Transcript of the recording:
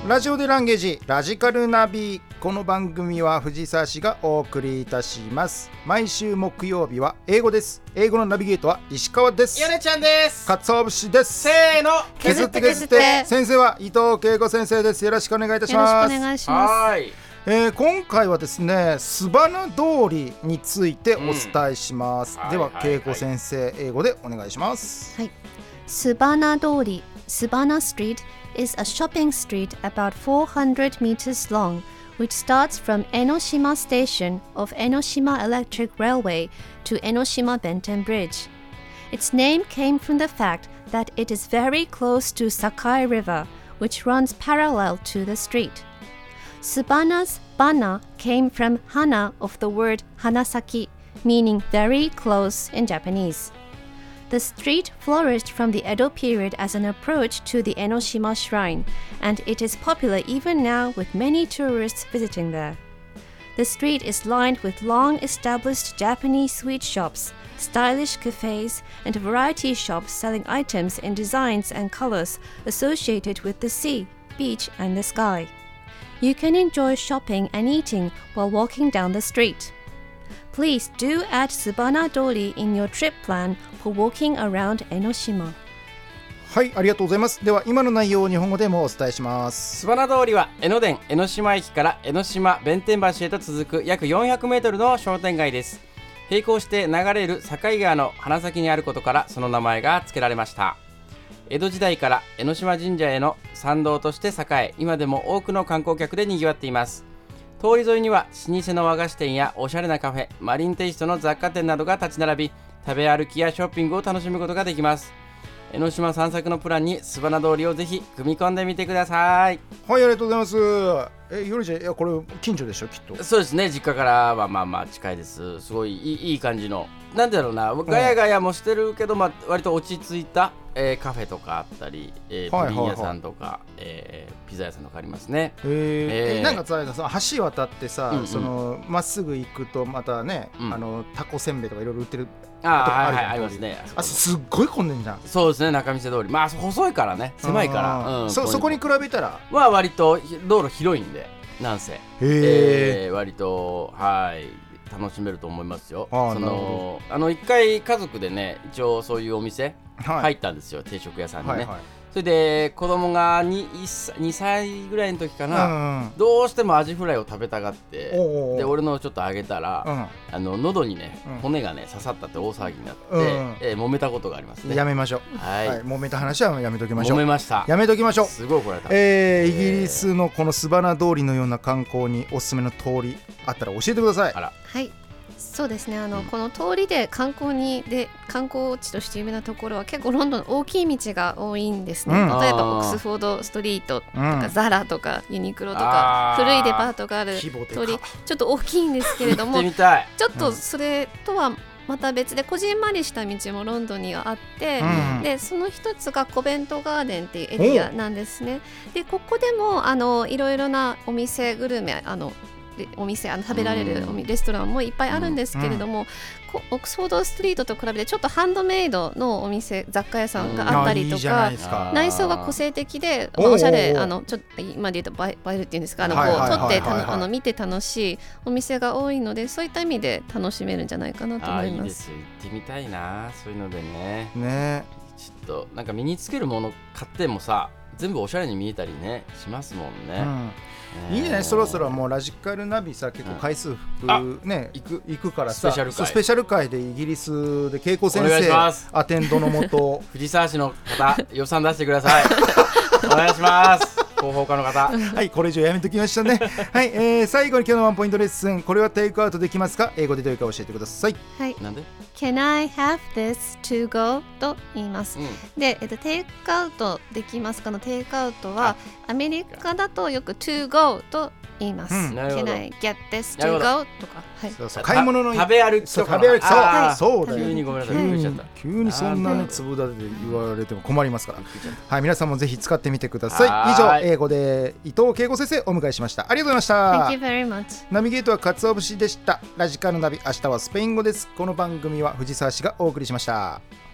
ラジオでランゲージラジカルナビ。この番組は藤沢市がお送りいたします。毎週木曜日は英語です。英語のナビゲートは石川です。 ヨネちゃんです。 鰹節です。 せーの、 削って削って。先生は伊藤恵子先生です。よろしくお願いいたします。 よろしくお願いします。 はい、 今回はですね、スバナ通りについてお伝えします。では恵子先生、英語でお願いします。 はい。スバナ通り Subana Street is a shopping street about 400 meters long, which starts from Enoshima Station of Enoshima Electric Railway to Enoshima Benten Bridge. Its name came from the fact that it is very close to Sakai River, which runs parallel to the street. Subana's bana came from hana of the word hanasaki, meaning very close in Japanese.The street flourished from the Edo period as an approach to the Enoshima Shrine, and it is popular even now with many tourists visiting there. The street is lined with long-established Japanese sweet shops, stylish cafes, and variety shops selling items in designs and colors associated with the sea, beach, and the sky. You can enjoy shopping and eating while walking down the street.Please do add Subana Dori in your trip plan for walking around Enoshima. はい、ありがとうございます。では今の内容を日本語でもお伝えします。 スバナ通りは江ノ電江ノ島駅から江ノ島弁天橋へと続く約400メートルの商店街です。並行して流れる境川の鼻先にあることからその名前が付けられました。江戸時代から江ノ島神社への参道として栄え、今でも多くの観光客で賑わっています。通り沿いには老舗の和菓子店やおしゃれなカフェ、マリンテイストの雑貨店などが立ち並び、食べ歩きやショッピングを楽しむことができます。江ノ島散策のプランにスバナ通りをぜひ組み込んでみてください。 はい、ありがとうございます。ヨルちゃん、いやこれ近所でしょ、きっと。 そうですね、実家からはまあ近いです。すごいいい感じの、なんだろうな、ガヤガヤもしてるけど、割と落ち着いた、カフェとかあったり、プリン屋さんとか、ピザ屋さんとかありますね。 なんかさ、その橋渡ってさ、そのまっすぐ行くとまたね、タコせんべいとかいろいろ売ってるありますね。 すっごい混んでんじゃん。 そうですね、仲見世通り、細いからね、狭いから、 そこに比べたら割と道路広いんで、なんせ割と楽しめると思いますよ。一回家族でね、一応そういうお店入ったんですよ、定食屋さんにね。それで子供が 2歳ぐらいの時かな、どうしてもアジフライを食べたがって、で俺のちょっとあげたら、喉にね、骨がね刺さったって大騒ぎになって、揉めたことがありますね。 やめましょう。揉めた話はやめときましょう。 揉めました。 やめときましょう。 すごい怒られた。 イギリスのこのスバナ通りのような観光におすすめの通りあったら教えてください。 はい、そうですね、この通りで観光地として有名なところは結構ロンドンの大きい道が多いんですね。例えばオックスフォードストリートとか、ザラとかユニクロとか古いデパートがある通り、ちょっと大きいんですけれども、ちょっとそれとはまた別でこじんまりした道もロンドンにはあって、でその一つがコベントガーデンっていうエリアなんですね。でここでもいろいろなお店グルメお店食べられるレストランもいっぱいあるんですけれども、オックスフォードストリートと比べてちょっとハンドメイドのお店雑貨屋さんがあったりとか、内装が個性的で、おしゃれ、ちょっと今で言うと映えるっていうんですか、撮って見て楽しいお店が多いので、そういった意味で楽しめるんじゃないかなと思います。いいですよ、行ってみたいな、そういうのでね。ちょっとなんか身につけるもの買ってもさ、全部おしゃれに見えたりねしますもんね。 いいね、そろそろもうラジカルナビさ、結構回数ね、行くからさ、スペシャル回でイギリスで恵子先生アテンドのもと藤沢市の方予算出してください。お願いします。広報課の方。 はい、これ以上やめときましたね。はい、最後に今日のワンポイントレッスン、これはテイクアウトできますか？英語でどういうか教えてください。 はい。 なんで？ Can I have this to go? と言います。で、テイクアウトできますかのテイクアウトはアメリカだとよく to go と言います。Can I get this to go? とか。 買い物の食べ歩きとか。 そうだよ。 急にごめんなさい。 急にそんなね粒立てで言われても困りますから。はい、皆さんもぜひ使ってみてください。以上、英語で伊藤恵子先生お迎えしました。ありがとうございました。 Thank you very much。 ナビゲートは鰹節でした。ラジカルナビ、明日はスペイン語です。この番組は藤沢市がお送りしました。